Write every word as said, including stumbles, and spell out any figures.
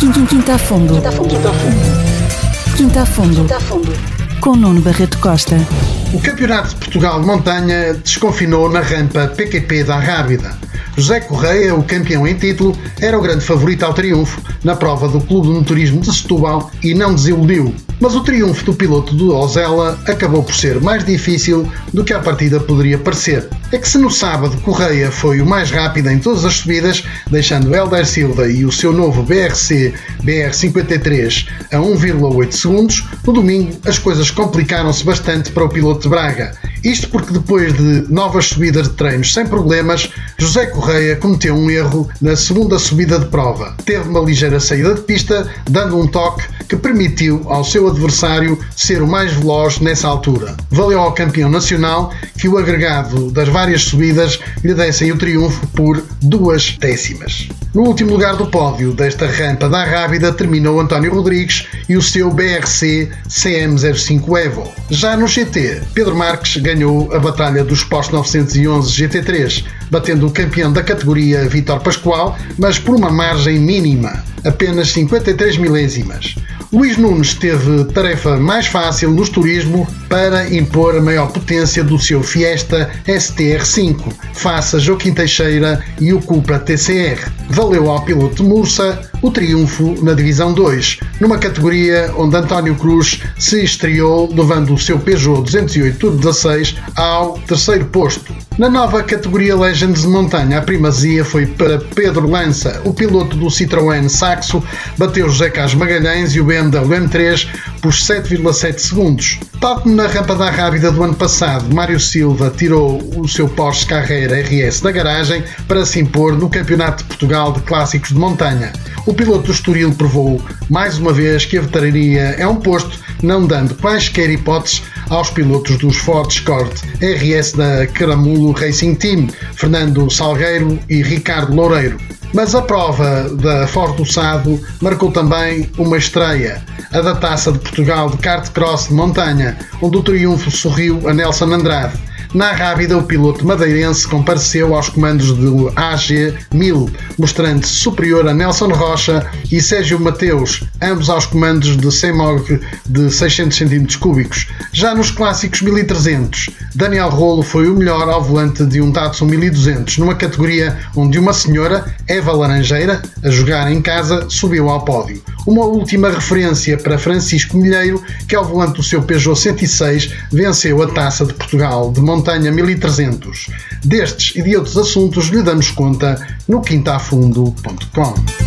Quinta a Fundo. Quinta a Fundo. Quinta a Fundo. Quinta a Fundo. Com Nuno Barreto Costa. O Campeonato de Portugal de Montanha desconfinou na rampa P Q P da Rábida. José Correia, o campeão em título, era o grande favorito ao triunfo na prova do Clube de Motorismo de Setúbal e não desiludiu. Mas o triunfo do piloto do Ozela acabou por ser mais difícil do que à partida poderia parecer. É que se no sábado Correia foi o mais rápido em todas as subidas, deixando Helder Silva e o seu novo B R C B R cinquenta e três a um vírgula oito segundos, no domingo as coisas complicaram-se bastante para o piloto de Braga. Isto porque depois de novas subidas de treinos sem problemas, José Correia cometeu um erro na segunda subida de prova. Teve uma ligeira saída de pista, dando um toque que permitiu ao seu adversário ser o mais veloz nessa altura. Valeu ao campeão nacional que o agregado das várias subidas lhe dessem o triunfo por duas décimas. No último lugar do pódio desta rampa da Rábida terminou António Rodrigues e o seu B R C C M zero cinco Evo. Já no G T, Pedro Marques ganhou a batalha dos Porsche novecentos e onze G T três, batendo o campeão da categoria Vítor Pascoal, mas por uma margem mínima, apenas cinquenta e três milésimas. Luís Nunes teve tarefa mais fácil nos turismo para impor a maior potência do seu Fiesta S T R cinco, face a Joaquim Teixeira e o Cupra T C R. Valeu ao piloto de Mursa o triunfo na Divisão dois, numa categoria onde António Cruz se estreou levando o seu Peugeot duzentos e oito Turbo dezasseis ao terceiro posto. Na nova categoria Legends de Montanha, a primazia foi para Pedro Lança. O piloto do Citroën Saxo bateu José Carlos Magalhães e o B M W M três por sete vírgula sete segundos. Tal como na rampa da Rábida do ano passado, Mário Silva tirou o seu Porsche Carrera R S da garagem para se impor no Campeonato de Portugal de Clássicos de Montanha. O piloto do Estoril provou mais uma vez que a veteraria é um posto, não dando quaisquer hipóteses aos pilotos dos Ford Escort R S da Caramulo Racing Team, Fernando Salgueiro e Ricardo Loureiro. Mas a prova da Ford do Sado marcou também uma estreia, a da Taça de Portugal de Kart Cross de Montanha, onde o triunfo sorriu a Nelson Andrade. Na Rábida, o piloto madeirense compareceu aos comandos do A G mil, mostrando-se superior a Nelson Rocha e Sérgio Mateus, ambos aos comandos de Seimog de seiscentos centímetros cúbicos. Já nos clássicos mil e trezentos, Daniel Rolo foi o melhor ao volante de um Datsun mil e duzentos, numa categoria onde uma senhora, Eva Laranjeira, a jogar em casa, subiu ao pódio. Uma última referência para Francisco Milheiro, que ao volante do seu Peugeot cento e seis venceu a Taça de Portugal de Montanha mil e trezentos. Destes e de outros assuntos lhe damos conta no quinta a fundo ponto com.